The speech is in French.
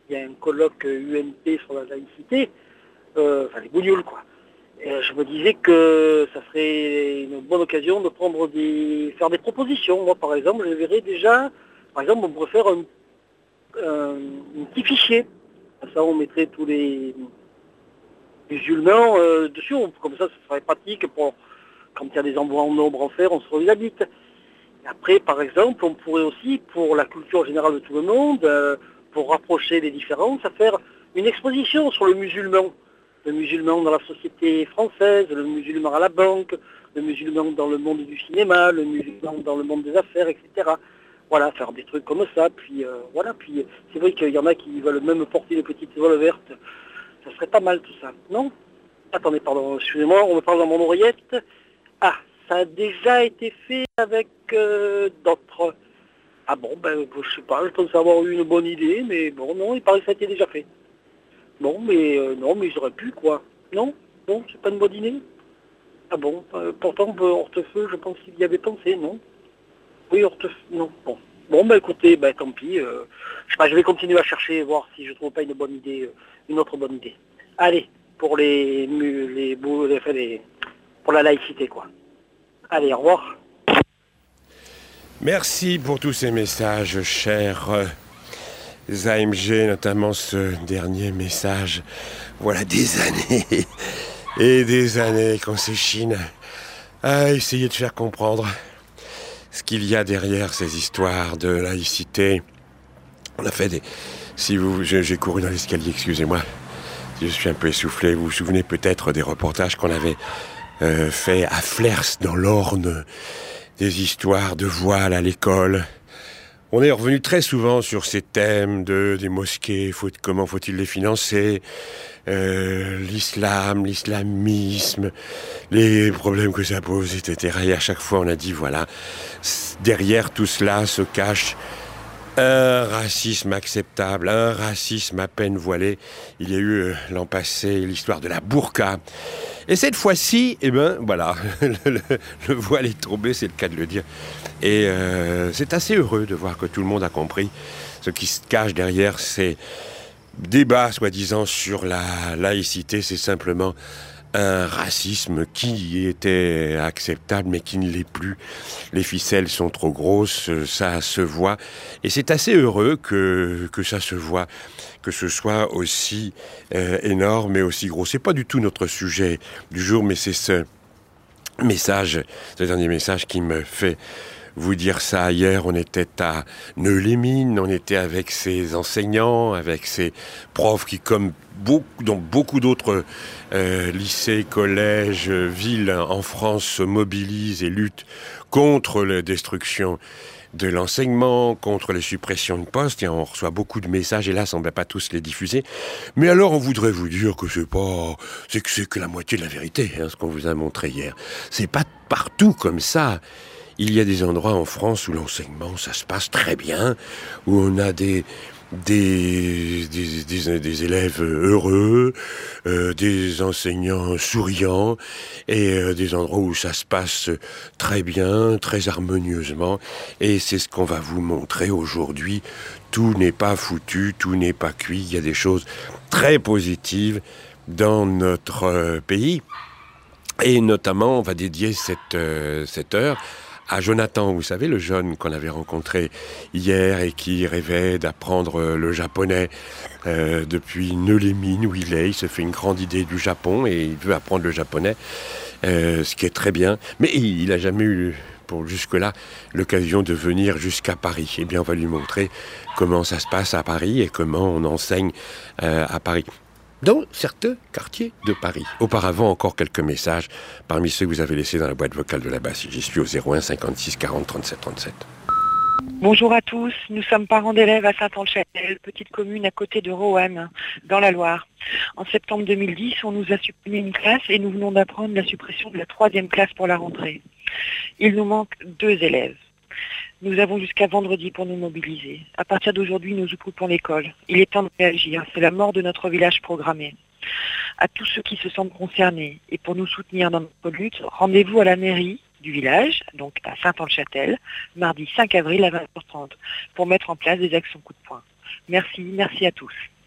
il y a un colloque UMP sur la laïcité, enfin les bougnoules quoi. Et je me disais que ça serait une bonne occasion de faire des propositions. Moi par exemple, je verrais déjà, par exemple on pourrait faire un petit fichier. Ça on mettrait tous les musulmans dessus, comme ça serait pratique pour quand il y a des envois en nombre en fer, on se réhabite. Après, par exemple, on pourrait aussi, pour la culture générale de tout le monde, pour rapprocher les différences, à faire une exposition sur le musulman. Le musulman dans la société française, le musulman à la banque, le musulman dans le monde du cinéma, le musulman dans le monde des affaires, etc. Voilà, faire des trucs comme ça. Puis voilà, puis c'est vrai qu'il y en a qui veulent même porter des petites voiles vertes. Ça serait pas mal tout ça, non? Attendez, pardon, excusez-moi, on me parle dans mon oreillette. Ah, ça a déjà été fait avec d'autres. Ah bon, ben je sais pas, je pense avoir eu une bonne idée, mais bon, non, il paraît que ça a été déjà fait. Bon, mais non, mais j'aurais pu, quoi. Non? Non, c'est pas une bonne idée? Ah bon, pourtant, Hortefeux, je pense qu'il y avait pensé, non? Oui, Hortefeux, non, bon. Bon, ben écoutez, ben tant pis, je sais pas, je vais continuer à chercher, voir si je trouve pas une bonne idée, une autre bonne idée. Allez, pour pour la laïcité, quoi. Allez, au revoir. Merci pour tous ces messages, chers AMG, notamment ce dernier message. Voilà des années et des années qu'on s'échine à essayer de faire comprendre ce qu'il y a derrière ces histoires de laïcité. On a fait des... J'ai couru dans l'escalier, excusez-moi. Je suis un peu essoufflé. Vous vous souvenez peut-être des reportages qu'on avait fait à Flers, dans l'Orne, des histoires de voile à l'école. On est revenu très souvent sur ces thèmes des mosquées, comment faut-il les financer, l'islam, l'islamisme, les problèmes que ça pose, etc. Et à chaque fois, on a dit, voilà, derrière tout cela se cache un racisme acceptable, un racisme à peine voilé. Il y a eu l'an passé l'histoire de la burqa. Et cette fois-ci, eh ben voilà, le voile est tombé, c'est le cas de le dire. Et c'est assez heureux de voir que tout le monde a compris ce qui se cache derrière ces débats, soi-disant, sur la laïcité. C'est simplement un racisme qui était acceptable mais qui ne l'est plus. Les ficelles sont trop grosses, ça se voit. Et c'est assez heureux que ça se voit, que ce soit aussi énorme et aussi gros. C'est pas du tout notre sujet du jour, mais c'est ce dernier message qui me fait vous dire ça. Hier, on était à Neu-les-Mines, on était avec ses enseignants, avec ses profs qui, comme dans beaucoup d'autres lycées, collèges, villes en France, se mobilisent et luttent contre la destruction de l'enseignement, contre les suppressions de postes. Et on reçoit beaucoup de messages, hélas, on ne va pas tous les diffuser. Mais alors, on voudrait vous dire que c'est que la moitié de la vérité, ce qu'on vous a montré hier. C'est pas partout comme ça. Il y a des endroits en France où l'enseignement, ça se passe très bien, où on a des élèves heureux, des enseignants souriants, et des endroits où ça se passe très bien, très harmonieusement. Et c'est ce qu'on va vous montrer aujourd'hui. Tout n'est pas foutu, tout n'est pas cuit. Il y a des choses très positives dans notre pays. Et notamment, on va dédier cette heure à Jonathan, vous savez, le jeune qu'on avait rencontré hier et qui rêvait d'apprendre le japonais depuis Neu-les-Mines où il est. Il se fait une grande idée du Japon et il veut apprendre le japonais, ce qui est très bien. Mais il n'a jamais eu, pour jusque-là, l'occasion de venir jusqu'à Paris. Eh bien, on va lui montrer comment ça se passe à Paris et comment on enseigne à Paris, dans certains quartiers de Paris. Auparavant, encore quelques messages parmi ceux que vous avez laissés dans la boîte vocale de là-bas. J'y suis au 01 56 40 37 37. Bonjour à tous, nous sommes parents d'élèves à Saint-Anne-Châtel, petite commune à côté de Roanne, dans la Loire. En septembre 2010, on nous a supprimé une classe et nous venons d'apprendre la suppression de la 3e classe pour la rentrée. Il nous manque 2 élèves. Nous avons jusqu'à vendredi pour nous mobiliser. À partir d'aujourd'hui, nous occupons l'école. Il est temps de réagir. C'est la mort de notre village programmé. À tous ceux qui se sentent concernés et pour nous soutenir dans notre lutte, rendez-vous à la mairie du village, donc à Saint-Anne-Châtel, mardi 5 avril à 20h30, pour mettre en place des actions coup de poing. Merci à tous.